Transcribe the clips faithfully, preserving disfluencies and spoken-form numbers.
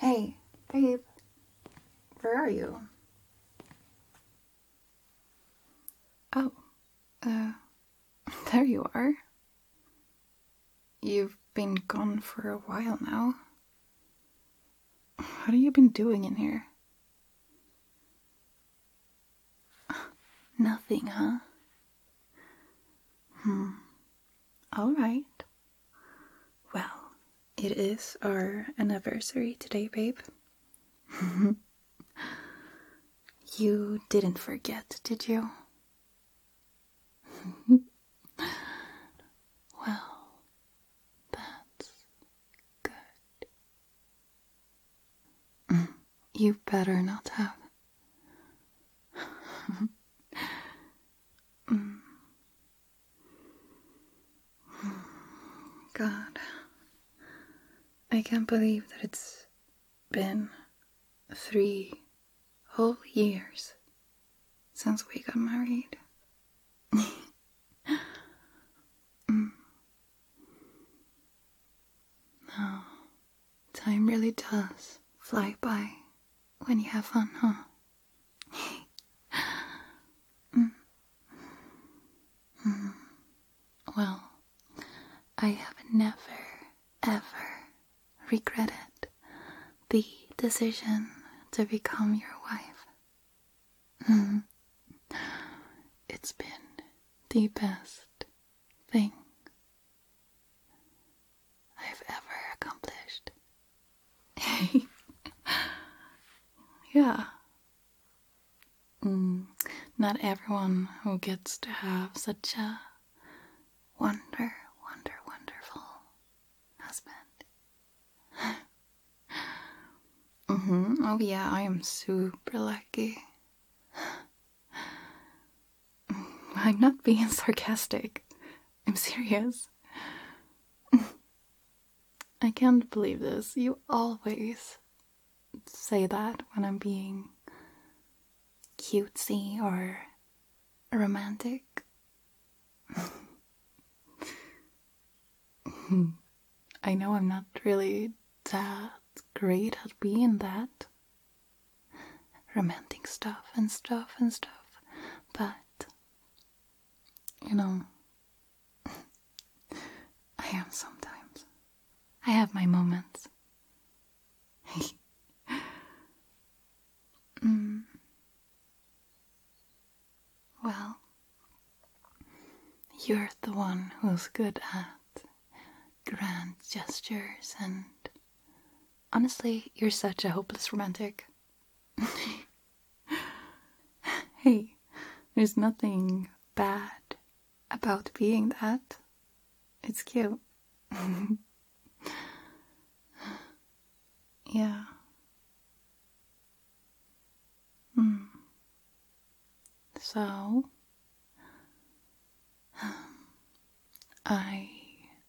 Hey, babe, where are you? Oh, uh, there you are. You've been gone for a while now. What have you been doing in here? Nothing, huh? Hmm. All right. Well, it is our anniversary today, babe. You didn't forget, did you? Well, that's good. You better not have. Mm. God, I can't believe that it's been three whole years since we got married. mm. Oh, time really does fly by when you have fun, huh? mm. Mm. Well, I have never, ever regretted the decision to become your wife. Mm. It's been the best thing I've ever accomplished. Yeah. Mm, not everyone who gets to have such a wonder, wonder, wonderful husband. mm-hmm. Oh yeah, I am super lucky. I'm not being sarcastic. I'm serious. I can't believe this. You always say that when I'm being cutesy or romantic. I know I'm not really that great at being that romantic stuff and stuff and stuff, but you know, I am sometimes. I have my moments. mm. Well, you're the one who's good at grand gestures, and honestly, you're such a hopeless romantic. Hey, there's nothing bad about being that. It's cute. Yeah. Hmm. So, I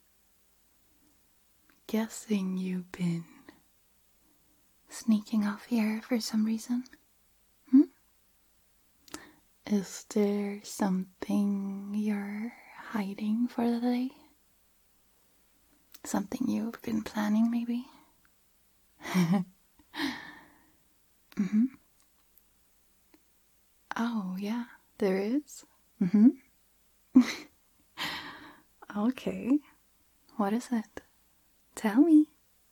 guessing you've been sneaking off here for some reason? Hmm? Is there something you're hiding for the day? Something you've been planning, maybe? mm-hmm. Oh, yeah, there is? Mm-hmm. Okay. What is it? Tell me.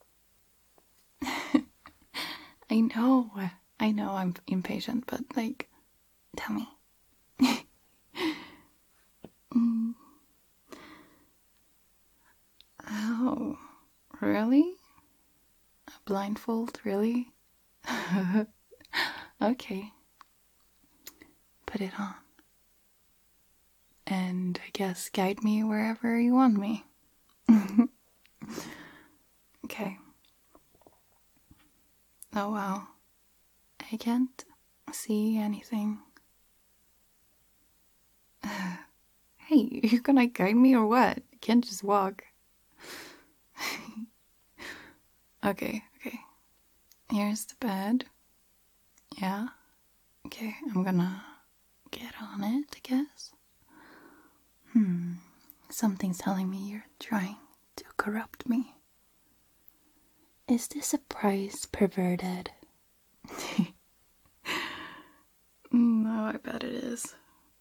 I know, I know I'm impatient, but like, tell me. mm. Oh, really? A blindfold, really? Okay. Put it on. And I guess guide me wherever you want me. Okay. Oh wow. I can't see anything. Hey, you're gonna guide me or what? I can't just walk. Okay, okay. Here's the bed. Yeah. Okay, I'm gonna get on it, I guess. Hmm. Something's telling me you're trying to corrupt me. Is this a prize perverted? No, I bet it is.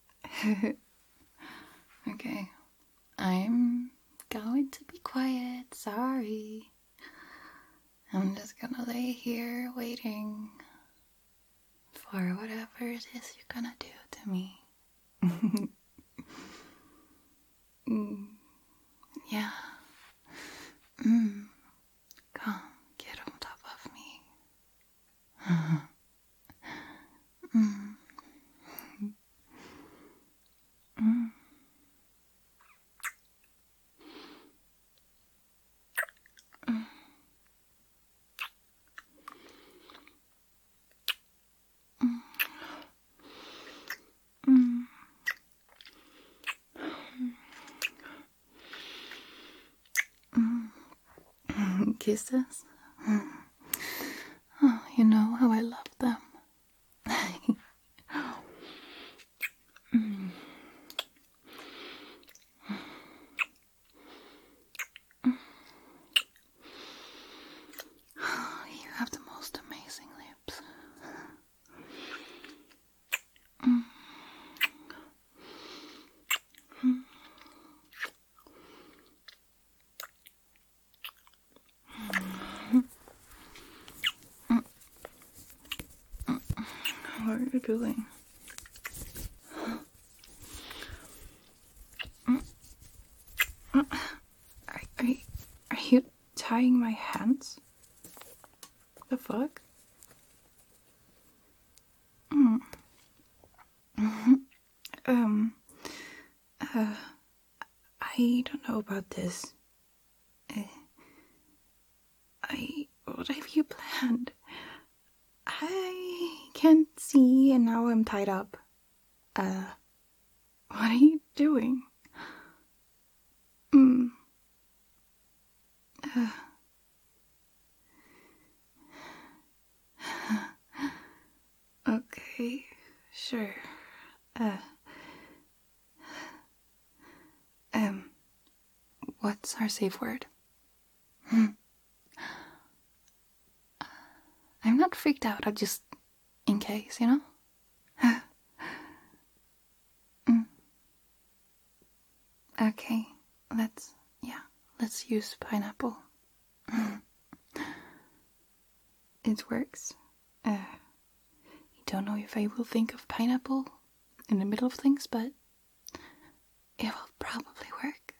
Okay. I'm going to be quiet. Sorry. I'm just gonna lay here waiting for whatever it is you're gonna do to me. mm. Yeah. Mm. Come, get on top of me. mm. Mm. Mm. Mm. Kisses? Oh, you know how I love them. mm. You have the most amazing lips. Mm. Mm. What are you doing? Are, are, you, are you tying my hands? The fuck? Mm. um, uh, I don't know about this. Uh, I, what have you planned? I can't see and now I'm tied up. Uh, what are you doing? Mm. Uh. Okay, sure. Uh, um, what's our safe word? Hmm. I'm not freaked out, I just, in case, you know? mm. Okay, let's, yeah, let's use pineapple. It works. Uh, I don't know if I will think of pineapple in the middle of things, but it will probably work.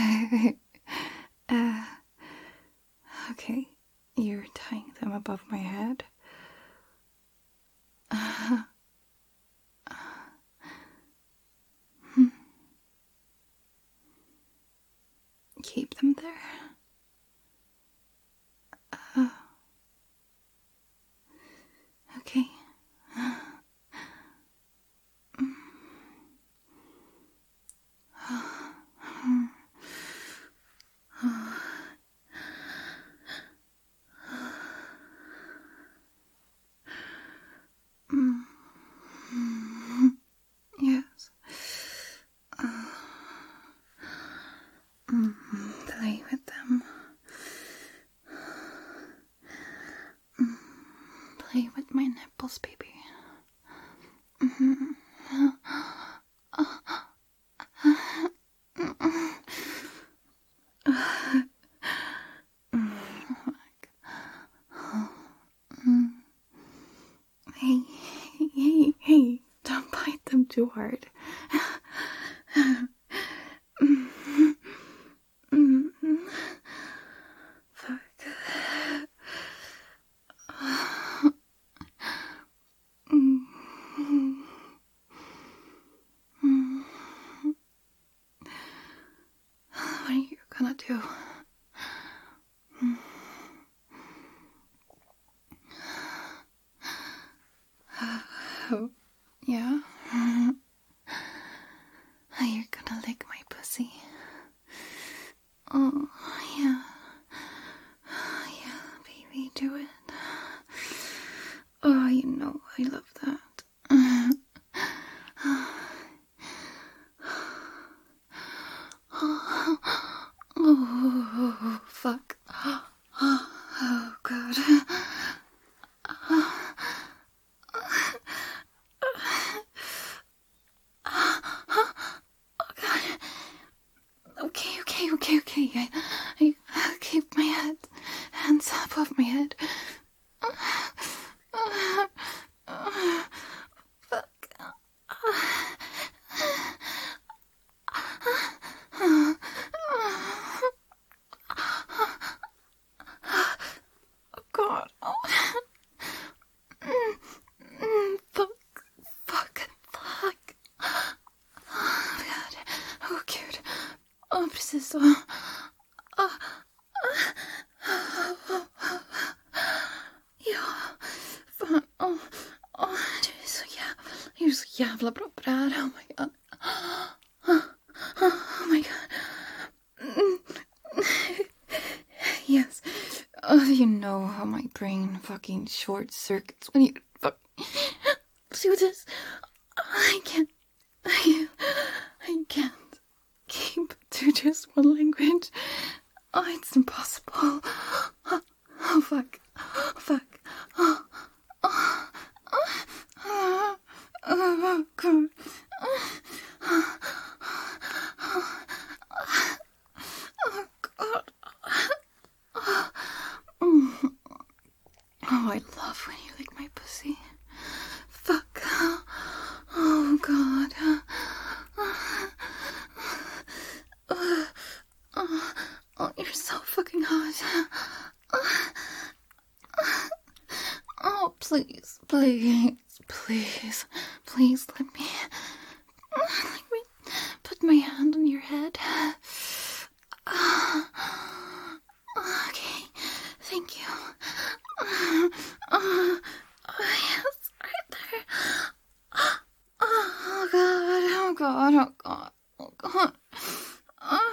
uh, okay, you're tying them above my head. Uh, hmm. Keep them there. Uh, okay. Yes. Play with them. Play with my nipples, baby. Hey, hey, hey, don't bite them too hard. Fuck. What are you gonna do? Oh, yeah? I, I keep my head, hands above my head. Fuck. Oh God. Oh. Fuck. Fuck. Fuck. Oh God. Oh cute. Oh, precis så. Oh. Ja. Fan. Oh. Oh, du är så jävla, du är så jävla bra på det här. Oh my God. Oh my God. Yes. Oh, you know how my brain fucking short circuits when you fuck. See what this? I can't. I, I can't keep to just one language. Oh, it's impossible. Oh, oh fuck. Oh, fuck. Oh, oh, oh, oh, oh, God. Oh, oh, God. Oh, oh, I love when you lick my pussy. Fuck. Oh, God. Oh, oh, oh, you're so fucking hot. Oh, please, please, please, please let me, let me put my hand on your head. Okay, thank you. Oh, oh yes, right there. Oh God, oh God, oh God, oh God. Oh,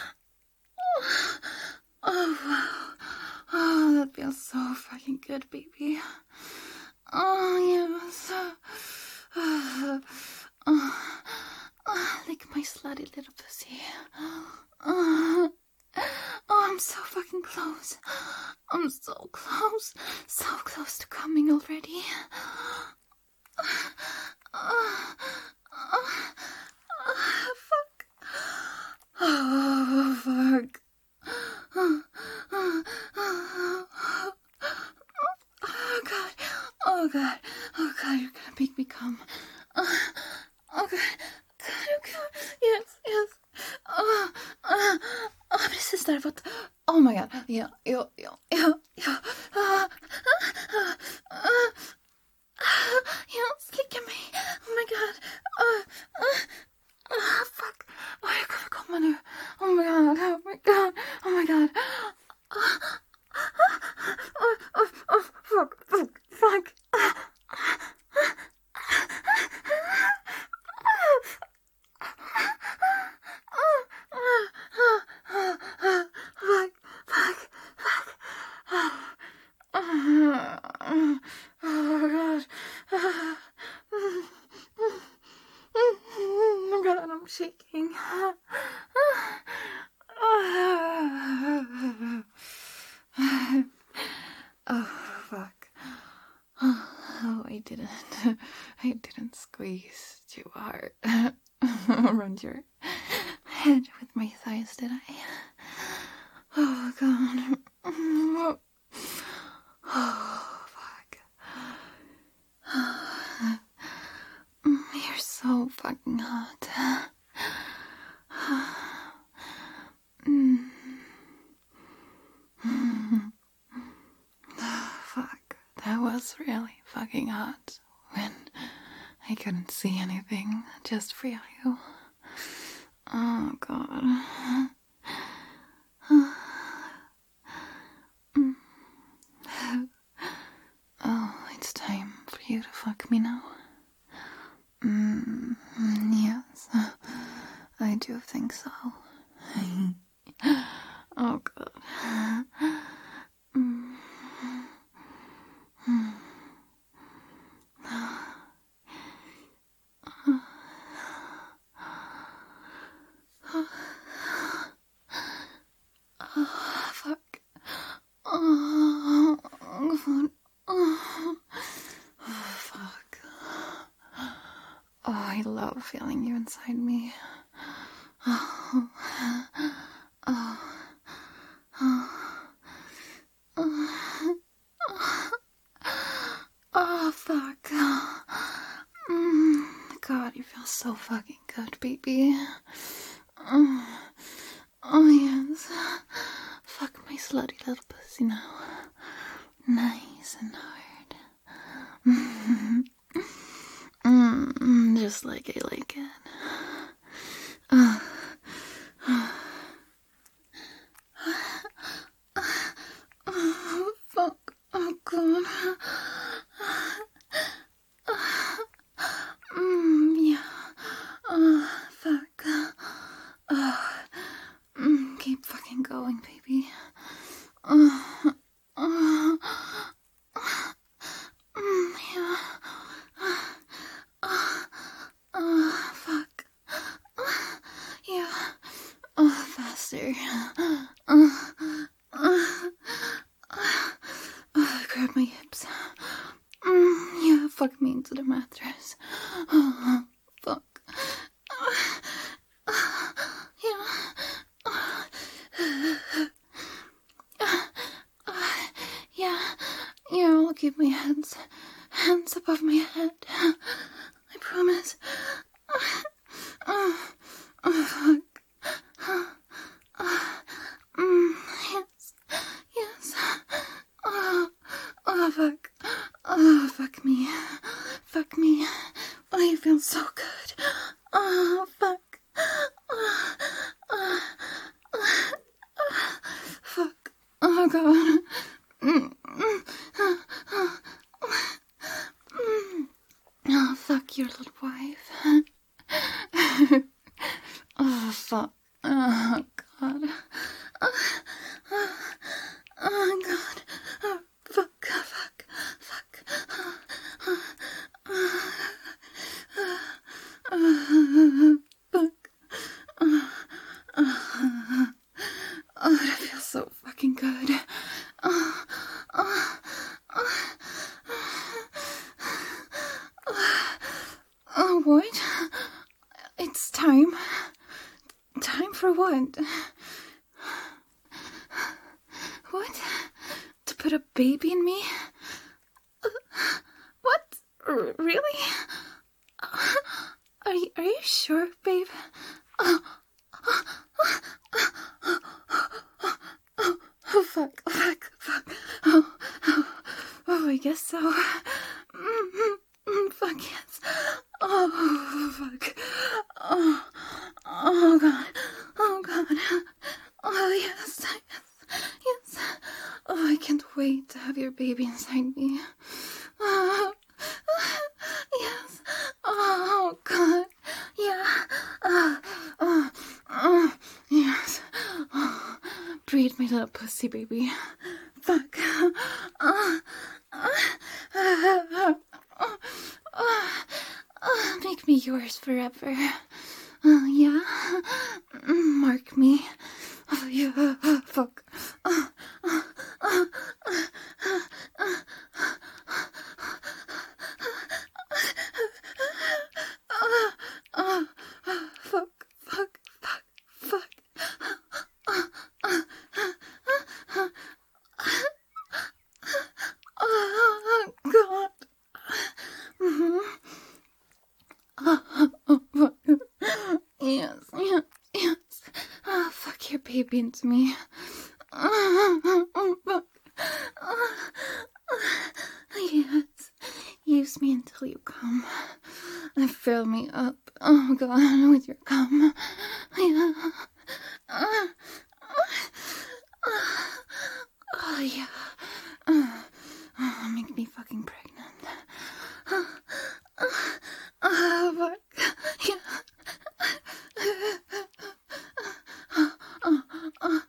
oh wow. Oh, that feels so fucking good, baby. Oh, yes. Oh, oh, oh, lick my slutty little pussy. Oh, oh, I'm so fucking close. I'm so close. So close to coming already. Oh, oh, oh, oh, fuck. Oh, fuck. Oh, oh, oh, oh, oh, God. Oh, God. Oh, God, you're gonna make me come. Oh, oh, God. God, oh, God. Yes, yes. Oh, oh, oh, precis där. Fått. Oh, my God. Ja, ja, ja, ja, ja. Ah, ah, ah, ah, yes, slicka mig. Oh, my God. Oh, oh. Oh, fuck. Oh, jag kommer komma nu. Oh my God. Oh my God. Oh my God. Oh, oh, oh, oh, fuck, fuck, fuck. Fuck, fuck, fuck. Oh, God. Oh God, I'm shaking. Oh fuck. Oh, I didn't. I didn't squeeze too hard around your head with my thighs, did I? Oh God. Oh fuck. You're so fucking hot. Mm. Fuck. That was really fucking hot when I couldn't see anything. Just feel you. Oh God. Oh, it's time for you to fuck me now. Mm, yes, I do think so. Oh God. Mm. Mm. Oh, fuck. Oh, God. Oh, fuck. Oh, I love feeling you inside me. Oh, oh, so fucking good, baby. Oh, oh yes. Fuck my slutty little pussy now. Nice and hard. Mm, just like I like it. Oh. Oh, fuck. Oh, God. Mm, yeah. Oh, fuck. Oh. Mm, keep fucking going, baby. Oh. Oh. Mm, yeah. Oh. Oh, fuck. Yeah. Oh, faster. Oh. Oh. Oh, grab my hips. Mm, yeah, fuck me into the mattress. Oh, fuck. Yeah. Yeah. Yeah, I'll keep my hands, hands above my head. I promise. Oh, oh fuck. Mm, yes. Yes. Oh, oh, fuck. Oh, fuck me. Fuck me. Oh, you feel so good. Oh, fuck. Oh, oh, oh, oh, fuck. Oh, God. Mm, mm, oh, oh, mm. Oh, fuck your little wife. Oh, fuck. Oh, God. Oh, oh, oh God. Oh, fuck, fuck, fuck. Oh, oh, oh, oh, fuck. Oh, oh, oh, that feels so fucking good. Oh, oh, oh, oh, oh, what? It's time. Time for what? What? To put a baby in me? Uh, what? R- really? Uh, are you, are you sure, babe? Uh, uh, uh, uh, oh, oh, fuck, fuck, fuck. Oh, oh, oh, I guess so. Mm, mm, fuck, yes. Oh, fuck. Oh, oh, God. Oh, God. Oh, yes, yes, yes. Oh, I can't wait to have your baby inside me. Oh, yes. Oh, God. Yeah. Oh, oh, oh, yes. Oh, breathe, my little pussy baby. Fuck. Oh, oh, oh, oh, oh, oh, make me yours forever. Oh, yeah. Mark me. Oh, yeah. Fuck. Oh, oh, oh, oh, oh, oh, oh, oh, fuck, fuck, fuck, fuck. Oh, oh, oh, oh, God. Mm-hmm. Oh, oh, fuck. Yes, yes, yes. Oh, fuck your baby into me. Oh, oh, oh, fuck. Oh, oh, yes. Use me until you come. And fill me up. Oh, God, with your cum. Yeah. Oh, oh, oh, yeah. Oh, oh, make me fucking pregnant. Oh, oh, oh, fuck. Yeah. Oh, oh, oh,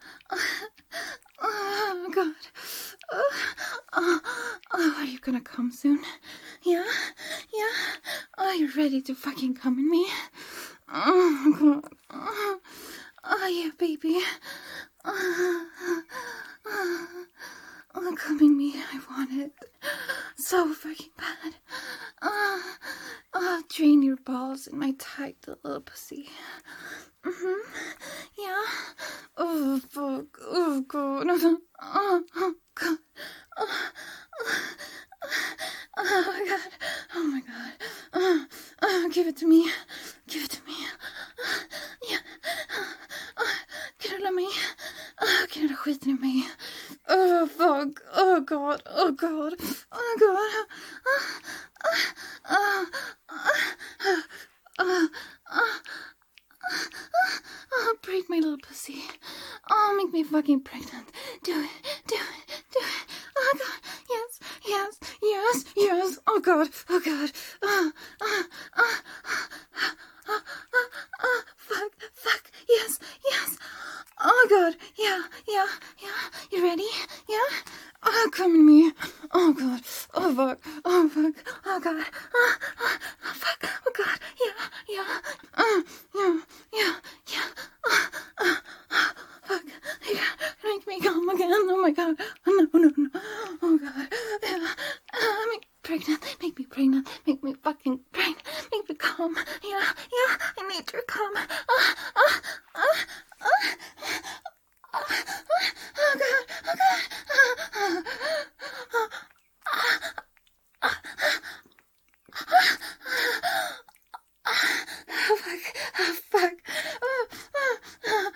oh, God. Oh, oh, oh, are you gonna come soon? Yeah? Yeah? Are you ready to fucking come in me? Oh, God. Oh, oh yeah, baby. Oh, oh, oh, come in me. I want it. So fucking bad. Oh, oh, drain your balls in my tight little pussy. Mm-hmm. Yeah. Oh, fuck. Oh, God. Oh, oh, God. Oh, oh, oh, my God. Oh, my God. Oh, oh, give it to me. fuck with me. Oh, fuck. Oh, God. Oh, God. Oh, God. Oh, oh, oh, oh, oh, break my little pussy. Oh, make me fucking pregnant. Do it. Do it. Do it. Oh, God. Yes. Yes. Yes. Yes. Oh, God. Oh, God. Oh, oh, oh, oh, oh, oh, oh, fuck. Fuck. Yes. Yes. Oh, God. Yeah. Yeah. Yeah. You ready? Yeah? Oh, come in me. Oh, God. Oh, fuck. Oh, fuck. Oh, God. Oh, oh, oh fuck. Oh, God. Yeah. Yeah. Oh, yeah. Yeah. Yeah. Oh, oh, oh, fuck. Yeah. Make me come again. Oh, my God. Oh, no, no, no. Oh, God. Yeah. Uh, make me pregnant. Make me pregnant. Make me fucking pregnant. Make me come. Yeah. Yeah. I need your come. Oh, oh, oh, oh. Oh, oh, God, oh, God. Oh, oh, oh, oh, oh, fuck, oh, fuck. Oh, oh, oh,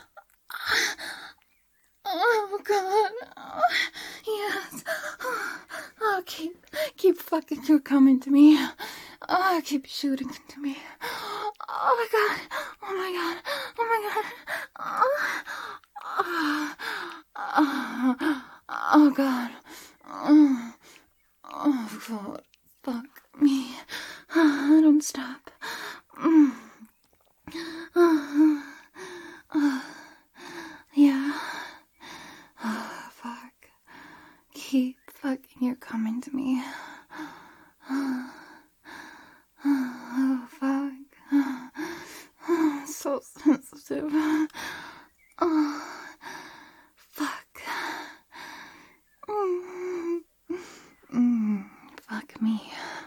oh, God. Oh, yes. Oh, keep, keep fucking you coming to me. Oh, keep shooting into me. Oh, my God. Oh, my God. Oh, my God. Oh. Oh, oh, oh, God. Oh, oh, God. Fuck me. Oh, don't stop. Mm. Oh, oh, yeah. Oh, fuck. Keep fucking you're coming to me. Oh, oh fuck. Oh, so sensitive. Oh. Fuck. Mm. Mm. Fuck me.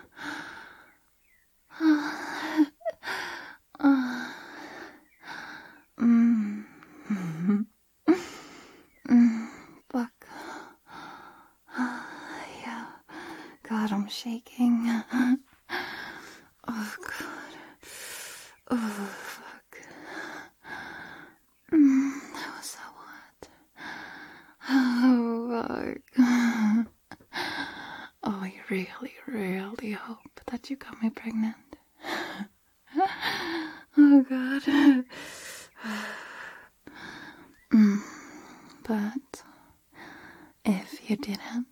Uh. Uh. Mm. Mm. Fuck. Yeah. God, I'm shaking. Oh, God. Oh, fuck. Mm. That was so hot. Oh, fuck. Oh, I really, really hope that you got me pregnant. Oh, God. Mm. But if you didn't,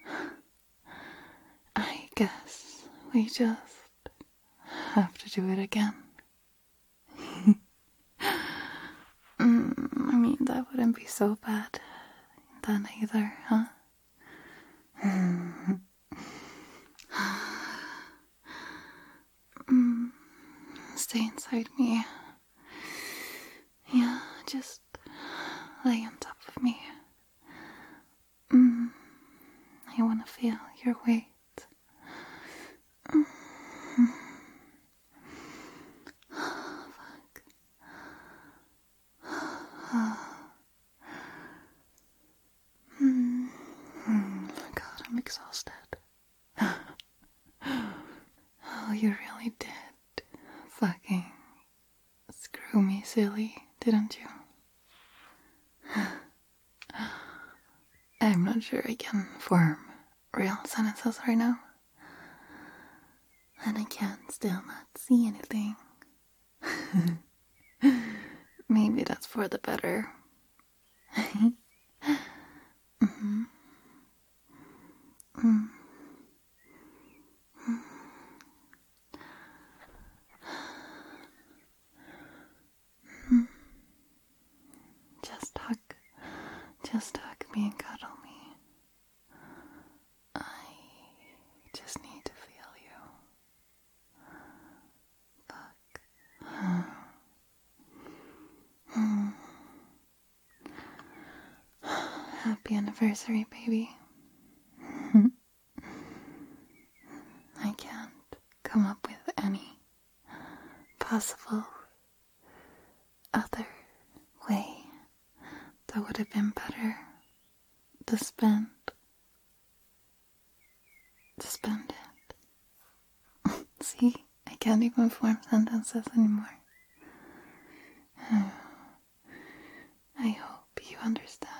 I guess we just have to do it again. mm, I mean, that wouldn't be so bad then either, huh? Mm. Mm. Stay inside me. Yeah, just lay on top of me. Mm. I want to feel your weight. Mm. Oh, fuck. Oh. Mm. Mm. God, I'm exhausted. Oh, you really did fucking screw me silly, didn't you? I'm not sure I can form real sentences right now. And I can still not see anything. Maybe that's for the better. mm-hmm. mm. Mm. Just hug, just hug me and cuddle me. I just need to feel you. Fuck. Mm. Happy anniversary, baby. I can't come up with any possible other way that would have been better to spend to spend it. See, I can't even form sentences anymore. I hope you understand.